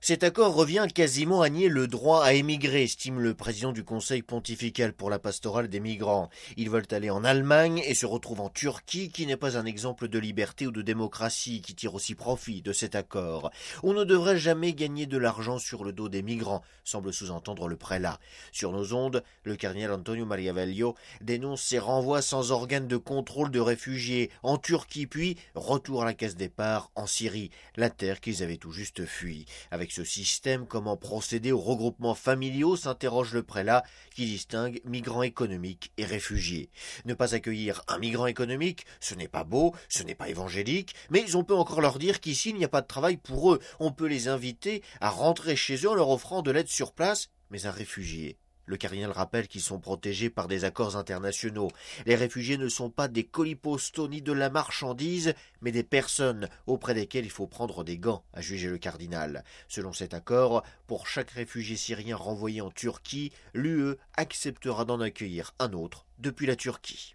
Cet accord revient quasiment à nier le droit à émigrer, estime le président du Conseil pontifical pour la pastorale des migrants. Ils veulent aller en Allemagne et se retrouvent en Turquie, qui n'est pas un exemple de liberté ou de démocratie, qui tire aussi profit de cet accord. On ne devrait jamais gagner de l'argent sur le dos des migrants, semble sous-entendre le prélat. Sur nos ondes, le cardinal Antonio Maria Velio dénonce ces renvois sans organe de contrôle de réfugiés en Turquie, puis retour à la case départ en Syrie, la terre qu'ils avaient tout juste fui. Avec ce système, comment procéder aux regroupements familiaux, s'interroge le prélat, qui distingue migrants économiques et réfugiés. Ne pas accueillir un migrant économique, ce n'est pas beau, ce n'est pas évangélique, mais on peut encore leur dire qu'ici il n'y a pas de travail pour eux. On peut les inviter à rentrer chez eux en leur offrant de l'aide sur place, mais un réfugié. Le cardinal rappelle qu'ils sont protégés par des accords internationaux. Les réfugiés ne sont pas des colis postaux ni de la marchandise, mais des personnes auprès desquelles il faut prendre des gants, a jugé le cardinal. Selon cet accord, pour chaque réfugié syrien renvoyé en Turquie, l'UE acceptera d'en accueillir un autre depuis la Turquie.